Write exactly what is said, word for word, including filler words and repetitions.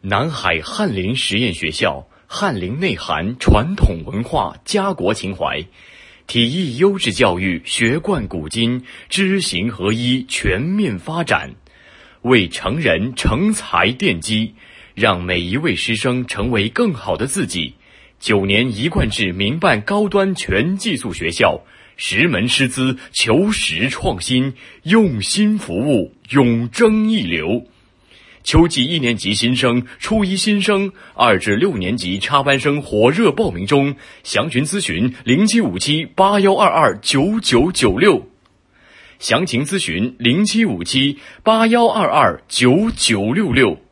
南海翰林实验学校，翰林内涵传统文化，家国情怀，体艺优质教育，学贯古今，知行合一，全面发展，为成人成才奠基，让每一位师生成为更好的自己。九年一贯制民办高端全寄宿学校，十门师资，求实创新，用心服务，永争一流。秋季一年级新生、初一新生、二至六年级插班生火热报名中，详询咨询零七五七八幺二二九九九六，详情咨询零七五七八幺二二九九六六。